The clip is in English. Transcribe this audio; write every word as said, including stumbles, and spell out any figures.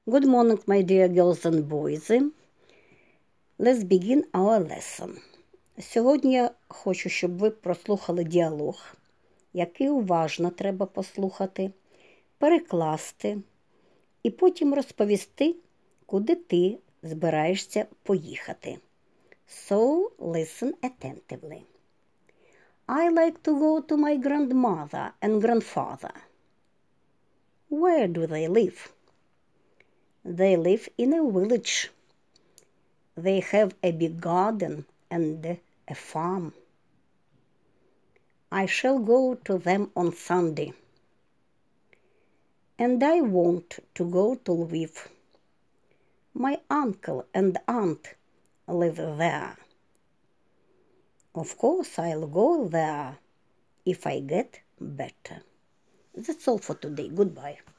Good morning, my dear girls and boys. Let's begin our lesson. Сьогодні я хочу, щоб ви прослухали діалог, який уважно треба послухати, перекласти і потім розповісти, куди ти збираєшся поїхати. So, listen attentively. I like to go to my grandmother and grandfather. Where do they live? They live in a village. They have a big garden and a farm. I shall go to them on Sunday. And I want to go to Lviv. My uncle and aunt live there. Of course, I'll go there if I get better. That's all for today. Goodbye.